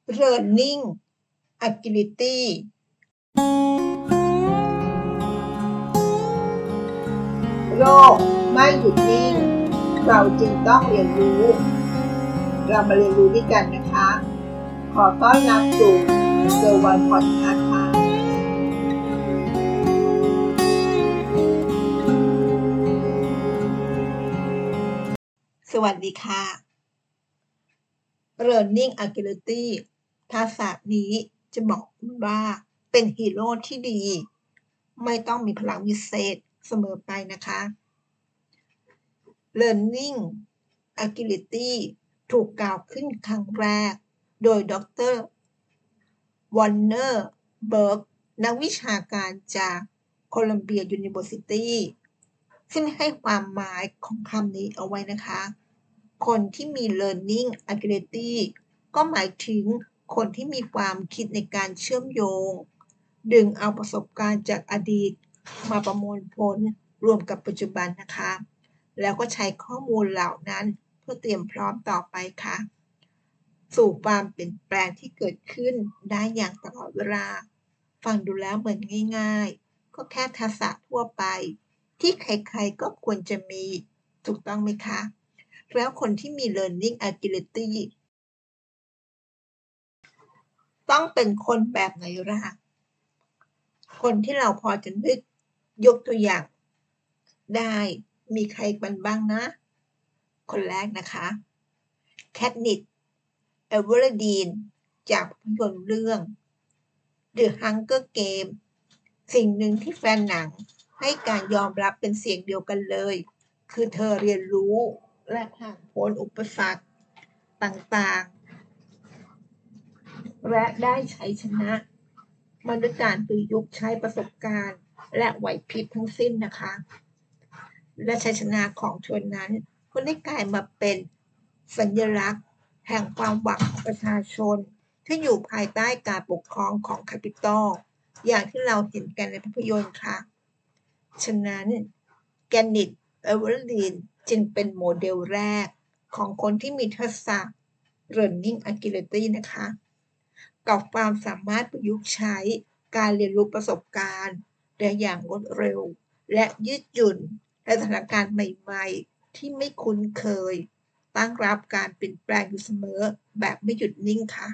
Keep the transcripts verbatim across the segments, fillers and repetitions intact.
Learning Agility โลกไม่หยุดนิ่งเราจึงต้องเรียนรู้เรามาเรียนรู้ด้วยกันนะคะขอต้อนรับสู่ The One Podcast ค่ะสวัสดีค่ะ Learning Agility ทักษะนี้จะบอกคุณว่าเป็นฮีโร่ที่ดีไม่ต้องมีพลังวิเศษเสมอไปนะคะ Learning Agility ถูกกล่าวขึ้นครั้งแรกโดยดร. วอร์เนอร์ เบิร์กนักวิชาการจากโคลัมเบียยูนิเวอร์ซิตี้ซึ่งให้ความหมายของคำนี้เอาไว้นะคะคนที่มี Learning Agility ก็หมายถึงคนที่มีความคิดในการเชื่อมโยงดึงเอาประสบการณ์จากอดีตมาประมวลผลรวมกับปัจจุบันนะคะแล้วก็ใช้ข้อมูลเหล่านั้นเพื่อเตรียมพร้อมต่อไปค่ะสู่ความเปลี่ยนแปลงที่เกิดขึ้นได้อย่างตลอดเวลาฟังดูแล้วเหมือนง่ายๆก็แค่ทักษะทั่วไปที่ใครๆก็ควรจะมีถูกต้องไหมคะแล้วคนที่มี Learning Agility ต้องเป็นคนแบบไหนล่ะคนที่เราพอจะนึกยกตัวอย่างได้มีใครกันบ้างนะคนแรกนะคะแคทนิส เอเวอร์ดีนจากภาพยนตร์เรื่อง The Hunger Games สิ่งหนึ่งที่แฟนหนังให้การยอมรับเป็นเสียงเดียวกันเลยคือเธอเรียนรู้และผ่านพ้นอุปสรรคต่างๆและได้ชัยชนะมาด้วยการประยุกต์ใช้ประสบการณ์และไหวพริบทั้งสิ้นนะคะและชัยชนะของเธอนั้นก็ได้กลายมาเป็นสัญลักษณ์แห่งความหวังของประชาชนที่อยู่ภายใต้การปกครองของแคปิตอลอย่างที่เราเห็นกันในภาพยนตร์ค่ะฉะนั้นแกนนิต เอเวอร์ดีนจึงเป็นโมเดลแรกของคนที่มีทักษะ Learning Agility นะคะกับความสามารถประยุกต์ใช้การเรียนรู้ประสบการณ์ได้อย่างรวดเร็วและยืดหยุ่นในสถานการณ์ใหม่ๆที่ไม่คุ้นเคยตั้งรับการเปลี่ยนแปลงอยู่เสมอแบบไม่หยุดนิ่งค่ะ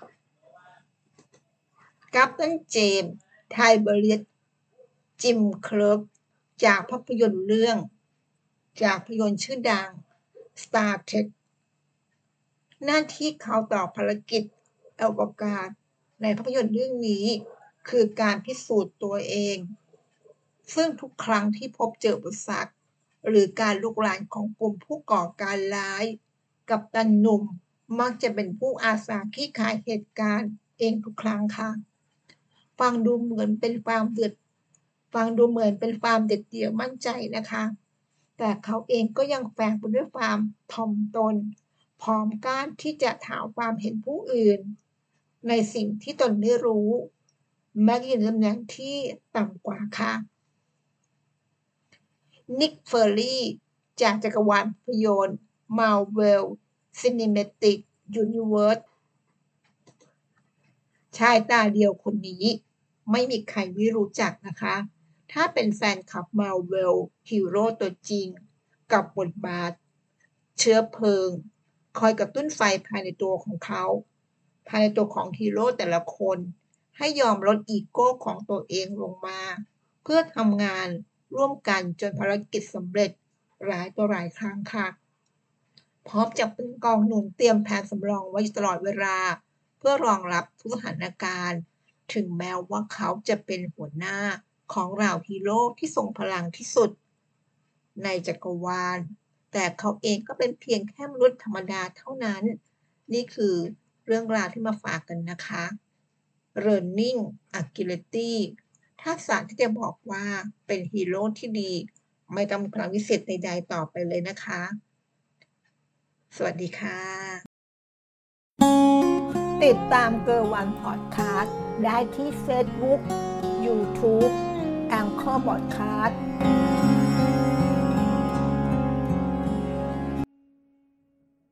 กัปตันเจมส์ ไทเบเรียส จิม เคลิร์กจากภาพยนตร์เรื่องจากภาพยนตร์ชื่อดัง Star Trek หน้าที่เขาต่อภารกิจอวกาศในภาพยนตร์เรื่องนี้คือการพิสูจน์ตัวเองซึ่งทุกครั้งที่พบเจออุปสรรคหรือการลุกลามของกลุ่มผู้ก่อการร้ายกัปตันหนุ่มมักจะเป็นผู้อาสาคลี่คลายเหตุการณ์เองทุกครั้งค่ะฟังดูเหมือนเป็นความเดือดฟังดูเหมือนเป็นความเด็ดเดี่ยวมั่นใจนะคะแต่เขาเองก็ยังแฝงไปด้วยความถ่อมตนพร้อมกล้าที่จะถามความเห็นผู้อื่นในสิ่งที่ตนไม่รู้แม้อยู่ในตำแหน่งที่ต่ำกว่าค่ะนิก เฟอร์รี่จากจักรวาลภาพยนตร์ Marvel Cinematic Universe ชายตาเดียวคนนี้ไม่มีใครไม่รู้จักนะคะถ้าเป็นแฟนคลับ Marvel ฮีโร่ตัวจริงกับบทบาทเชื้อเพลิงคอยกระตุ้นไฟภายในตัวของเขาภายในตัวของฮีโร่แต่ละคนให้ยอมลดอีโก้ของตัวเองลงมาเพื่อทำงานร่วมกันจนภารกิจสำเร็จหลายต่อหลายครั้งค่ะพร้อมจะเป็นกองหนุนเตรียมแผนสำรองไว้ตลอดเวลาเพื่อรองรับทุกสถานการณ์ถึงแม้ว่าเขาจะเป็นหัวหน้าของเหล่าฮีโร่ที่ทรงพลังที่สุดในจักรวาลแต่เขาเองก็เป็นเพียงแค่มนุษย์ธรรมดาเท่านั้นนี่คือเรื่องราวที่มาฝากกันนะคะ Learning Agility ทักษะที่จะบอกว่าเป็นฮีโร่ที่ดีไม่ต้องมีพลังวิเศษใดๆต่อไปเลยนะคะสวัสดีค่ะติดตามเกอร์วันพอดคาสต์ได้ที่ Facebook YouTube Anchor Podcast